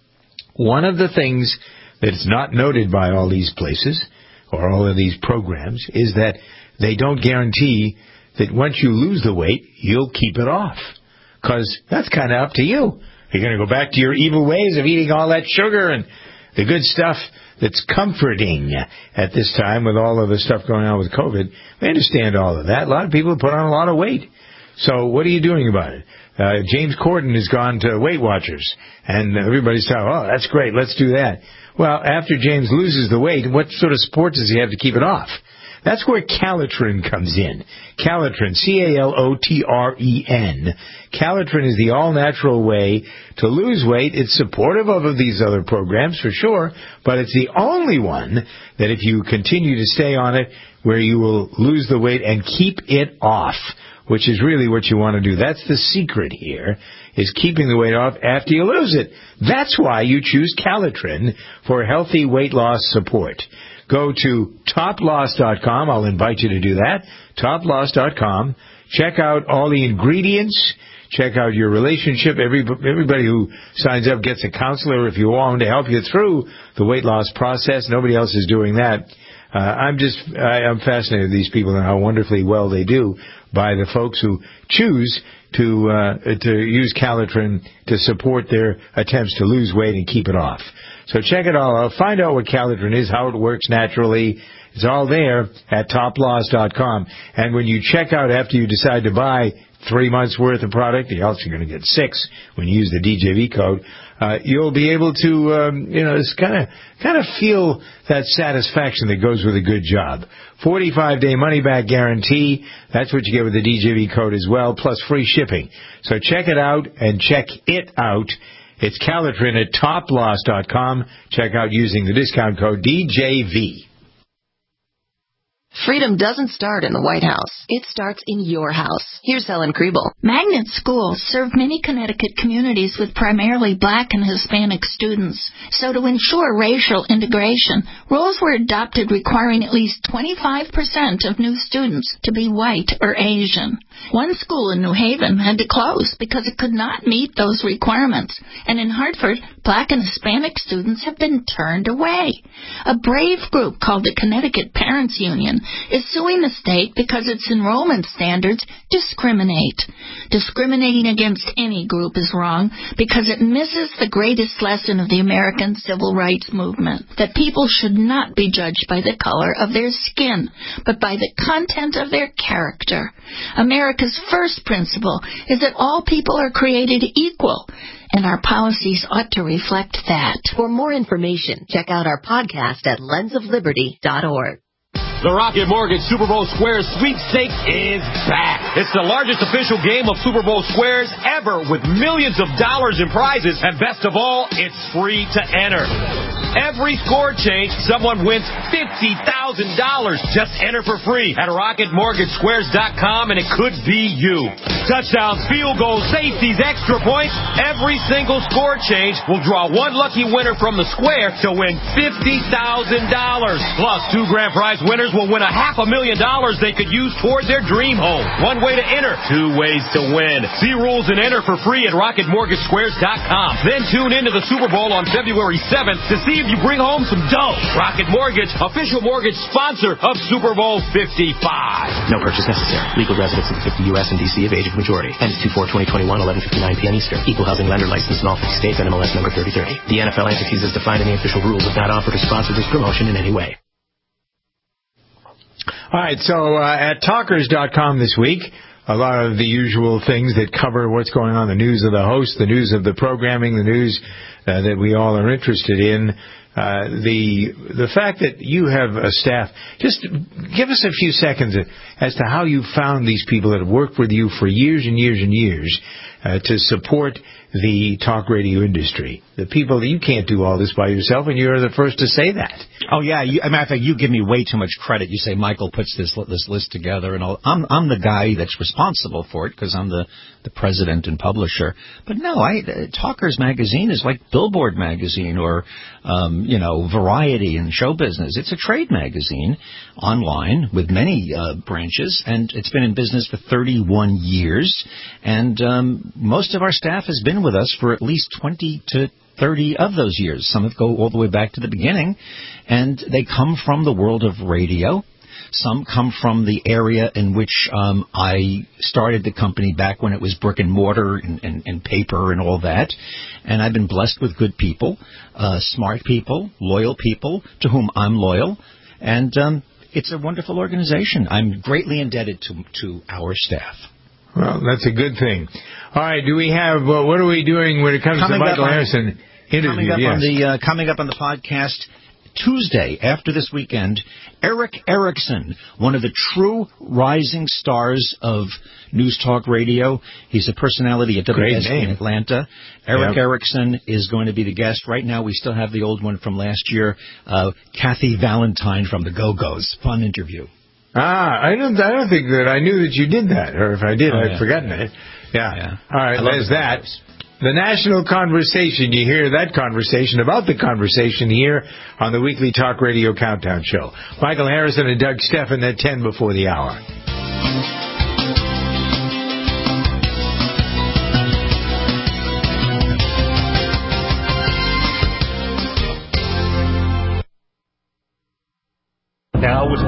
one of the things that's not noted by all these places or all of these programs is that they don't guarantee that once you lose the weight, you'll keep it off. Because that's kind of up to you. You're going to go back to your evil ways of eating all that sugar and the good stuff that's comforting at this time with all of the stuff going on with COVID. We understand all of that. A lot of people put on a lot of weight. So what are you doing about it? Uh, James Corden has gone to Weight Watchers, and everybody's saying, oh, that's great, let's do that. Well, after James loses the weight, what sort of support does he have to keep it off? That's where Calitrin comes in. Calitrin, C A L O T R E N. Calitrin is the all-natural way to lose weight. It's supportive of these other programs, for sure, but it's the only one that if you continue to stay on it, where you will lose the weight and keep it off, which is really what you want to do. That's the secret here, is keeping the weight off after you lose it. That's why you choose Calitrin for healthy weight loss support. Go to top loss dot com. I'll invite you to do that. top loss dot com. Check out all the ingredients. Check out your relationship. Every, everybody who signs up gets a counselor, if you want, to help you through the weight loss process. Nobody else is doing that. Uh, I'm just, I, I'm fascinated with these people and how wonderfully well they do by the folks who choose to uh, to use Calitrin to support their attempts to lose weight and keep it off. So check it all out. Find out what Calitrin is, how it works naturally, It's all there at top loss dot com. And when you check out after you decide to buy three months worth of product, or else you're going to get six when you use the D J V code, uh, you'll be able to, um, you know, kind of kind of feel that satisfaction that goes with a good job. forty-five day money-back guarantee. That's what you get with the D J V code as well, plus free shipping. So check it out and check it out. It's Calitrin at top loss dot com. Check out using the discount code D J V. Freedom doesn't start in the White House. It starts in your house. Here's Helen Kriebel. Magnet schools serve many Connecticut communities with primarily black and Hispanic students. So to ensure racial integration, rules were adopted requiring at least twenty-five percent of new students to be white or Asian. One school in New Haven had to close because it could not meet those requirements. And in Hartford, black and Hispanic students have been turned away. A brave group called the Connecticut Parents Union is suing the state because its enrollment standards discriminate. Discriminating against any group is wrong because it misses the greatest lesson of the American civil rights movement, that people should not be judged by the color of their skin, but by the content of their character. America's first principle is that all people are created equal, and our policies ought to reflect that. For more information, check out our podcast at lens of liberty dot org. The Rocket Mortgage Super Bowl Squares Sweepstakes is back. It's the largest official game of Super Bowl Squares ever, with millions of dollars in prizes, and best of all, it's free to enter. Every score change, someone wins fifty thousand dollars. Just enter for free at rocket mortgage squares dot com, and it could be you. Touchdowns, field goals, safeties, extra points. Every single score change will draw one lucky winner from the square to win fifty thousand dollars. Plus, two grand prize winners will win a half a million dollars they could use toward their dream home. One way to enter, two ways to win. See rules and enter for free at rocket mortgage squares dot com. Then tune into the Super Bowl on February seventh to see if you bring home some dough. Rocket Mortgage, official mortgage sponsor of Super Bowl fifty-five. No purchase necessary. Legal residents of the fifty U S and D C of age of majority. Ends two four twenty twenty-one, eleven fifty-nine p.m. Eastern. Equal housing lender license in all fifty states. N M L S number thirty thirty. The N F L entities as defined in the official rules have not offered or sponsored this promotion in any way. All right, so uh, at talkers dot com this week, a lot of the usual things that cover what's going on, the news of the host, the news of the programming, the news uh, that we all are interested in. Uh, the the fact that you have a staff, just give us a few seconds as to how you found these people that have worked with you for years and years and years uh, to support the talk radio industry. The people that you can't do all this by yourself, and you're the first to say that. Oh yeah, you, as a matter of fact, you give me way too much credit. You say Michael puts this this list together, and all. I'm I'm the guy that's responsible for it because I'm the the president and publisher. But no, I uh, Talkers magazine is like Billboard magazine or um, you know Variety and show business. It's a trade magazine online with many uh, branches, and it's been in business for thirty-one years. And um, most of our staff has been with us for at least twenty to thirty of those years. Some have go all the way back to the beginning, and they come from the world of radio. Some come from the area in which um, I started the company back when it was brick and mortar and, and, and paper and all that. And I've been blessed with good people, uh, smart people, loyal people to whom I'm loyal. And um, it's a wonderful organization. I'm greatly indebted to, to our staff. Well, that's a good thing. All right, do we have, uh, what are we doing when it comes coming to Michael on, Harrison interview? Coming up, yes. on the, uh, coming up on the podcast Tuesday, after this weekend, Eric Erickson, one of the true rising stars of News Talk Radio. He's a personality at W S B in Atlanta. Eric yep. Erickson is going to be the guest. Right now, we still have the old one from last year, uh, Kathy Valentine from the Go-Go's. Fun interview. Ah, I don't, I don't think that I knew that you did that, or if I did, oh, I'd yeah. forgotten it. Yeah. yeah. All right, there's that. The national conversation. You hear that conversation about the conversation here on the weekly Talk Radio Countdown Show. Michael Harrison and Doug Steffen at ten before the hour. Now with orders to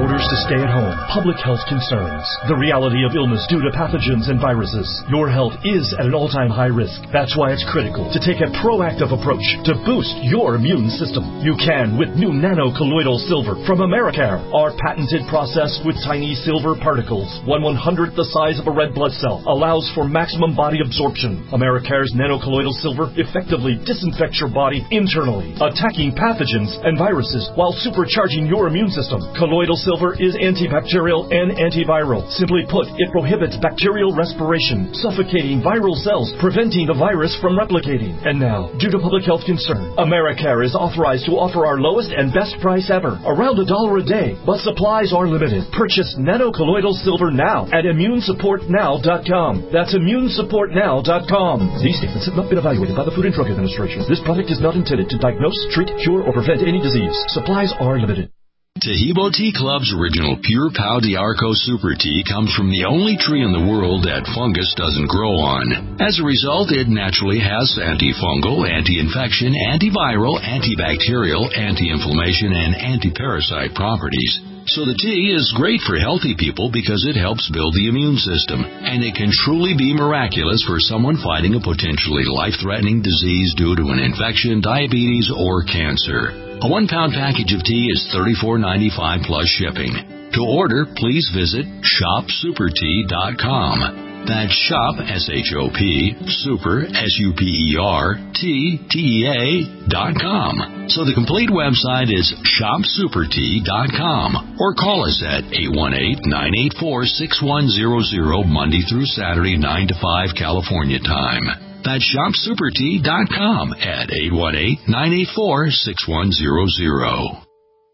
stay at home. Public health concerns. The reality of illness due to pathogens and viruses. Your health is at an all-time high risk. That's why it's critical to take a proactive approach to boost your immune system. You can with new nano-colloidal silver from Americare. Our patented process with tiny silver particles, one one-hundredth the size of a red blood cell, allows for maximum body absorption. Americare's nano-colloidal silver effectively disinfects your body internally, attacking pathogens and viruses while supercharging your immune system. Colloidal silver is antibacterial and antiviral. Simply put, it prohibits bacterial respiration, suffocating viral cells, preventing the virus from replicating. And now, due to public health concern, Americare is authorized to offer our lowest and best price ever, around a dollar a day, but supplies are limited. Purchase nano-colloidal silver now at immune support now dot com. That's immune support now dot com. These statements have not been evaluated by the Food and Drug Administration. This product is not intended to diagnose, treat, cure, or prevent any disease. Supplies are limited. Tahibo Tea Club's original Pure Pau d'Arco Super Tea comes from the only tree in the world that fungus doesn't grow on. As a result, it naturally has antifungal, anti-infection, antiviral, antibacterial, anti-inflammation, and anti-parasite properties. So the tea is great for healthy people because it helps build the immune system, and it can truly be miraculous for someone fighting a potentially life-threatening disease due to an infection, diabetes, or cancer. A one-pound package of tea is thirty-four ninety-five plus shipping. To order, please visit shop super tea dot com. That's shop, S H O P, super, S U P E R, T, T E A, dot com. So the complete website is shop super tea dot com. Or call us at eight one eight, nine eight four, six one zero zero Monday through Saturday, nine to five California time. That's shop super tea dot com at eight one eight, nine eight four, six one zero zero.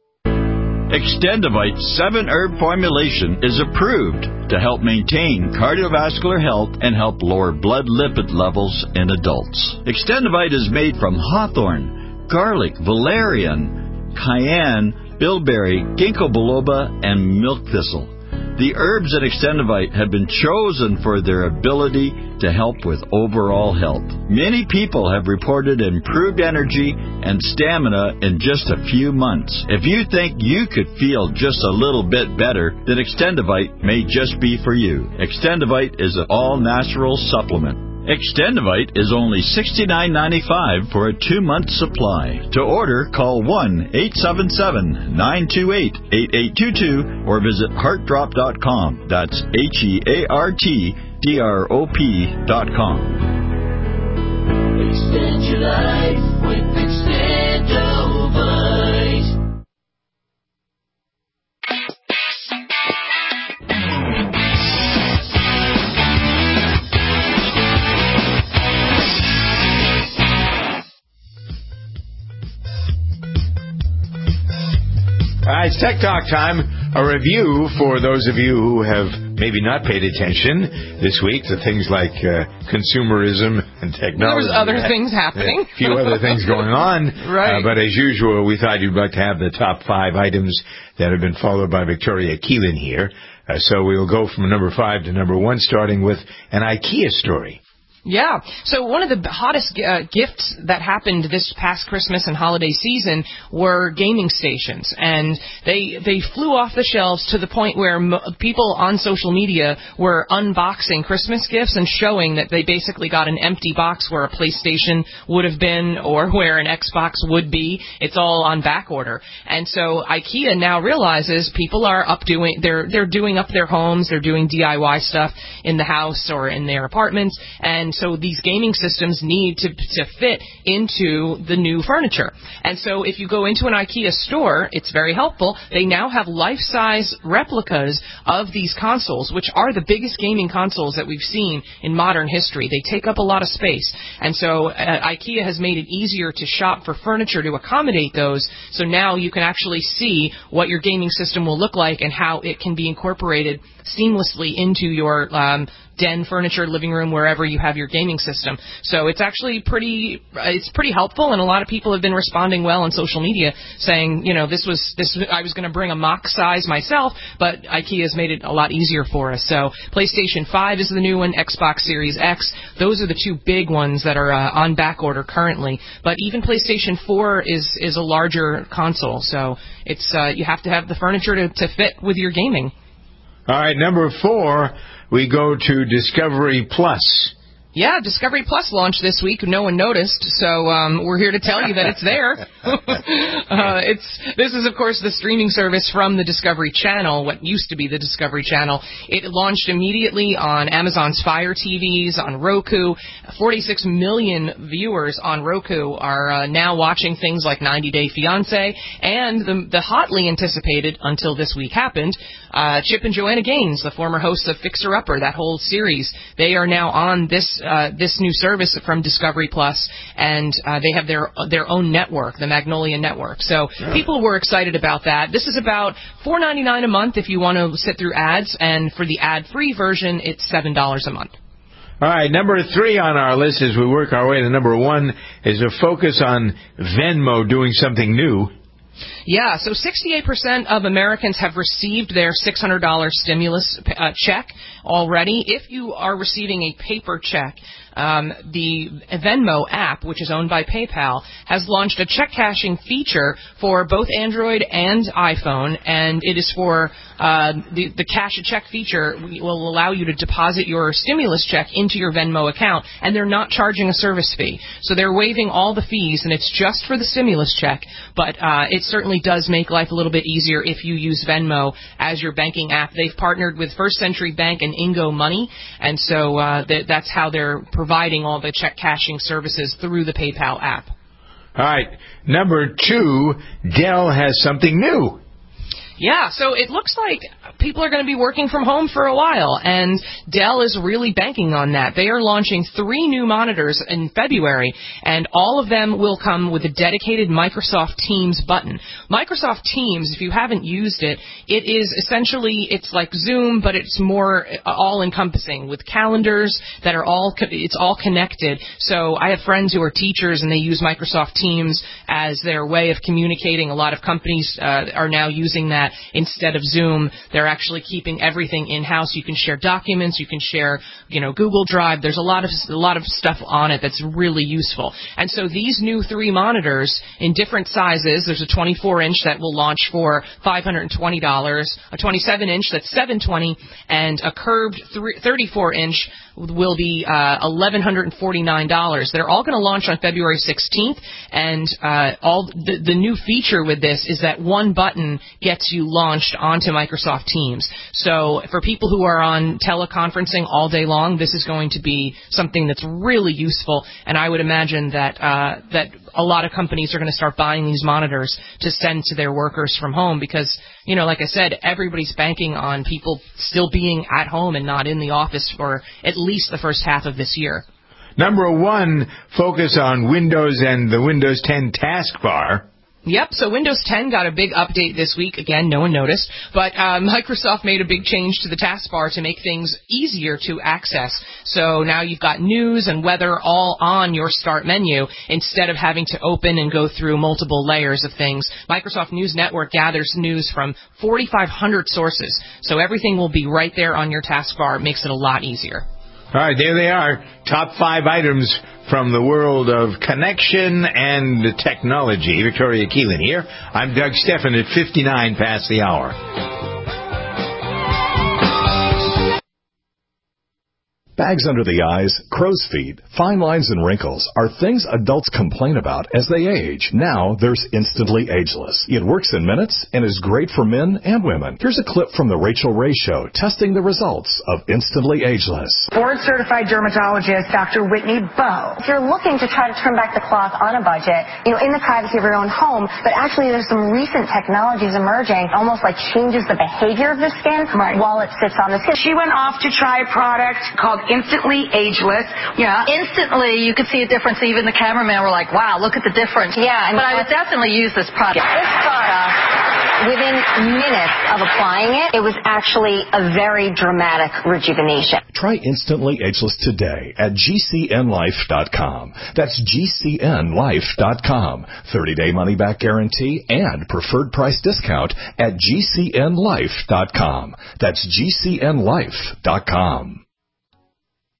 Extendivite seven herb formulation is approved to help maintain cardiovascular health and help lower blood lipid levels in adults. Extendivite is made from hawthorn, garlic, valerian, cayenne, bilberry, ginkgo biloba, and milk thistle. The herbs in Extendivite have been chosen for their ability to help with overall health. Many people have reported improved energy and stamina in just a few months. If you think you could feel just a little bit better, then Extendivite may just be for you. Extendivite is an all-natural supplement. Extendivite is only sixty-nine ninety-five for a two-month supply. To order, call one eight seven seven, nine two eight, eight eight two two or visit heart drop dot com. That's H E A R T D R O P dot com. Extend your life with Extendivite. All right, it's Tech Talk time. A review for those of you who have maybe not paid attention this week to things like uh, consumerism and technology. There's other things happening. A few other things going on. Right. Uh, but as usual, we thought you'd like to have the top five items that have been followed by Victoria Keelan here. Uh, so we'll go from number five to number one, starting with an IKEA story. Yeah. So one of the hottest uh, gifts that happened this past Christmas and holiday season were gaming stations. And they they flew off the shelves to the point where mo- people on social media were unboxing Christmas gifts and showing that they basically got an empty box where a PlayStation would have been or where an Xbox would be. It's all on back order. And so IKEA now realizes people are up doing, they're, they're doing up their homes, they're doing D I Y stuff in the house or in their apartments. And so these gaming systems need to to fit into the new furniture. And so if you go into an IKEA store, it's very helpful. They now have life-size replicas of these consoles, which are the biggest gaming consoles that we've seen in modern history. They take up a lot of space. And so uh, IKEA has made it easier to shop for furniture to accommodate those. So now you can actually see what your gaming system will look like and how it can be incorporated seamlessly into your um, den, furniture, living room, wherever you have your gaming system. So it's actually pretty, it's pretty helpful, and a lot of people have been responding well on social media, saying, you know, this was this I was going to bring a mock size myself, but IKEA's made it a lot easier for us. So PlayStation five is the new one, Xbox Series X. Those are the two big ones that are uh, on back order currently. But even PlayStation four is is a larger console, so it's uh, you have to have the furniture to, to fit with your gaming. All right, number four, we go to Discovery Plus. Yeah, Discovery Plus launched this week. No one noticed, so um, we're here to tell you that it's there. uh, it's this is, of course, the streaming service from the Discovery Channel, what used to be the Discovery Channel. It launched immediately on Amazon's Fire T Vs, on Roku. forty-six million viewers on Roku are uh, now watching things like ninety day fiancé, and the, the hotly anticipated, until this week happened, uh, Chip and Joanna Gaines, the former hosts of Fixer Upper, that whole series. They are now on this Uh, this new service from Discovery Plus, and uh, they have their their own network, the Magnolia Network. So yeah. People were excited about that. This is about four ninety-nine a month if you want to sit through ads, and for the ad-free version, it's seven dollars a month. All right, number three on our list as we work our way to number one is a focus on Venmo doing something new. Yeah, so sixty-eight percent of Americans have received their six hundred dollars stimulus uh, check already. If you are receiving a paper check, um, the Venmo app, which is owned by PayPal, has launched a check cashing feature for both Android and iPhone, and it is for uh, the, the cash a check feature will allow you to deposit your stimulus check into your Venmo account, and they're not charging a service fee. So they're waiving all the fees, and it's just for the stimulus check, but uh, it certainly does make life a little bit easier if you use Venmo as your banking app. They've partnered with First Century Bank and Ingo Money, and so uh, th- that's how they're providing all the check cashing services through the PayPal app. All right. Number two, Dell has something new. Yeah, so it looks like people are going to be working from home for a while, and Dell is really banking on that. They are launching three new monitors in February, and all of them will come with a dedicated Microsoft Teams button. Microsoft Teams, if you haven't used it, it is essentially, it's like Zoom, but it's more all-encompassing with calendars that are all, it's all connected. So I have friends who are teachers, and they use Microsoft Teams as their way of communicating. A lot of companies uh, are now using that instead of Zoom. They're actually keeping everything in-house. You can share documents, you can share, you know, Google Drive. There's a lot of a lot of stuff on it that's really useful. And so these new three monitors in different sizes, there's a twenty-four inch that will launch for five hundred twenty dollars, a twenty-seven inch that's seven hundred twenty dollars, and a curved thirty-four inch will be uh, eleven forty-nine dollars. They're all going to launch on February sixteenth, and uh, all the, the new feature with this is that one button gets you launched onto Microsoft Teams. So for people who are on teleconferencing all day long, this is going to be something that's really useful, and I would imagine that uh, that a lot of companies are going to start buying these monitors to send to their workers from home because, you know, like I said, everybody's banking on people still being at home and not in the office for at least the first half of this year. Number one, focus on Windows and the Windows ten taskbar. Yep, so Windows ten got a big update this week. Again, no one noticed. But uh, Microsoft made a big change to the taskbar to make things easier to access. So now you've got news and weather all on your start menu instead of having to open and go through multiple layers of things. Microsoft News Network gathers news from forty-five hundred sources. So everything will be right there on your taskbar. It makes it a lot easier. All right, there they are. Top five items from the world of connection and technology. Victoria Keelan here. I'm Doug Stephan at fifty-nine past the hour. Bags under the eyes, crow's feet, fine lines, and wrinkles are things adults complain about as they age. Now there's Instantly Ageless. It works in minutes and is great for men and women. Here's a clip from The Rachel Ray Show testing the results of Instantly Ageless. Board-certified dermatologist Doctor Whitney Bowe. If you're looking to try to turn back the clock on a budget, you know, in the privacy of your own home, but actually there's some recent technologies emerging, almost like changes the behavior of the skin right. while it sits on the skin. She went off to try a product called Instantly Ageless. Yeah. Instantly, you could see a difference. Even the cameraman were like, wow, look at the difference. Yeah. And but I would definitely use this product. This product, within minutes of applying it, it was actually a very dramatic rejuvenation. Try Instantly Ageless today at G C N life dot com. That's G C N life dot com. thirty-day money-back guarantee and preferred price discount at G C N life dot com. That's G C N life dot com.